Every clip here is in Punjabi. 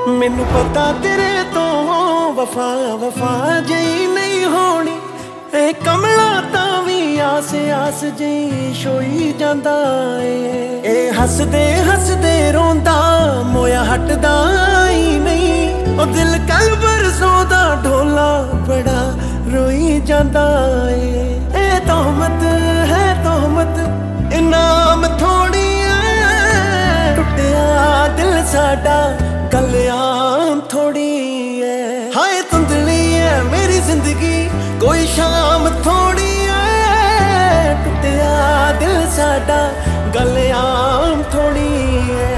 ਮੈਨੂੰ ਪਤਾ ਤੇਰੇ ਤੋਂ ਵਫਾ ਵਫਾ ਜਿਹੀ ਨਹੀਂ ਹੋਣੀ। ਇਹ ਕਮਲਾ ਤਾਂ ਵੀ ਆਸ ਆਸ ਜਿਹੀ ਛੋਈ ਜਾਂਦਾ ਏ। ਇਹ ਹੱਸਦੇ ਹੱਸਦੇ ਰੋਂਦਾ ਮੋਇਆ ਹਟਦਾ ਹੀ ਨਹੀਂ। ਉਹ ਦਿਲ ਕੱਲ ਬਰਸੋਂ ਦਾ ਢੋਲਾ ਬੜਾ ਰੋਈ ਜਾਂਦਾ ਏ। ਇਹ ਤੋਹਮਤ ਹੈ ਤੋਹਮਤ ਇਨਾਮ ਥੋੜੀ ਏ। ਟੁੱਟਿਆ ਦਿਲ ਸਾਡਾ ਗੱਲ ਆਮ ਥੋੜੀ ਏ। ਹਾਏ ਧੁੰਦਲੀ ਏ ਮੇਰੀ ਜ਼ਿੰਦਗੀ ਕੋਈ ਸ਼ਾਮ ਥੋੜੀ ਏ। ਟੁੱਟਿਆ ਦਿਲ ਸਾਡਾ ਗੱਲ ਆਮ ਥੋੜੀ ਏ।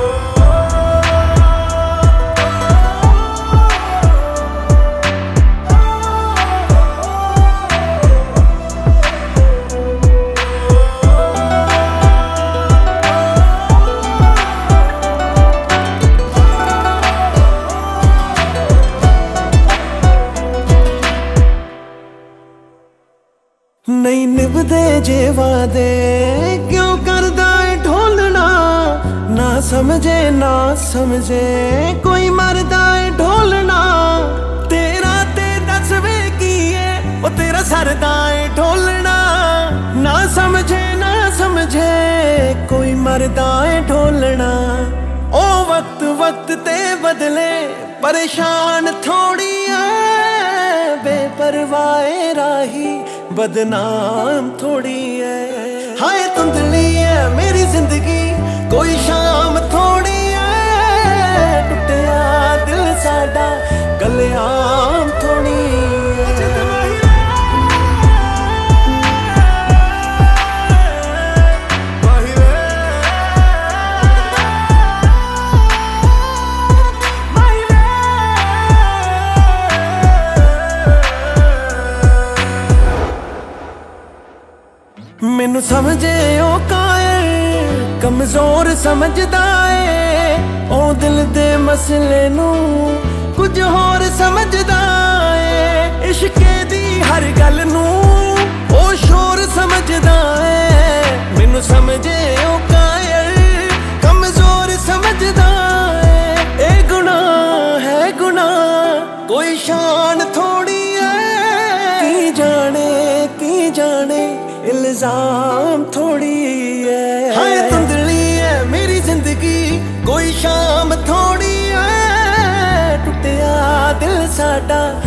ਨਹੀਂ ਨਿਭਦੇ ਜੇ ਵਾਦੇ ਕਿਉਂ ਕਰਦਾ ਏ ਢੋਲਣਾ। ਨਾ ਸਮਝੇ ਕੋਈ ਮਰਦਾ ਏ ਢੋਲਣਾ। ਤੇਰਾ ਤੇ ਦੱਸ ਵੇ ਕੀ ਏ ਉਹ ਤੇਰਾ ਸਰਦਾ ਏ ਢੋਲਣਾ। ਨਾ ਸਮਝੇ ਕੋਈ ਮਰਦਾ ਏ ਢੋਲਣਾ। ਉਹ ਵਕਤ ਵਕਤ ਤੇ ਬਦਲੇ ਪਰੇਸ਼ਾਨ ਥੋੜੀ ਏ। ਬੇਪਰਵਾਹ ਰਾਹੀ ਬਦਨਾਮ ਥੋੜੀ ਏ। ਹਾਏ ਧੁੰਦਲੀ ਏ ਮੇਰੀ ਜ਼ਿੰਦਗੀ ਕੋਈ ਸ਼ਾਮ ਥੋੜੀ ਏ। ਟੁੱਟਿਆ ਦਿਲ ਸਾਡਾ ਗੱਲ ਆਮ ਥੋੜੀ ਏ। ਮੈਨੂੰ ਸਮਝੇ ਉਹ ਕਾਇਰ ਕਮਜ਼ੋਰ ਸਮਝਦਾ ਏ। ਉਹ ਦਿਲ ਦੇ ਮਸਲੇ ਨੂੰ ਕੁਝ ਹੋਰ ਸਮਝਦਾ ਏ। ਇਸ਼ਕੇ ਦੀ ਹਰ ਗੱਲ ਨੂੰ ਉਹ ਸ਼ੋਰ ਸਮਝਦਾ ਏ। ਮੈਨੂੰ ਸਮਝੇ ਉਹ ਕਾਇਰ ਕਮਜ਼ੋਰ ਸਮਝਦਾ ਏ। ਇਹ ਗੁਨਾਹ ਹੈ ਗੁਨਾਹ ਕੋਈ ਸ਼ਾਨ ਥੋੜੀ ਏ। ਕੀ ਜਾਣੇ ਇਲਜ਼ਾਮ ਥੋੜੀ ਏ। ਹਾਏ ਧੁੰਦਲੀ ਏ ਮੇਰੀ ਜ਼ਿੰਦਗੀ ਕੋਈ ਸ਼ਾਮ ਥੋੜੀ ਏ। ਟੁੱਟਿਆ ਦਿਲ ਸਾਡਾ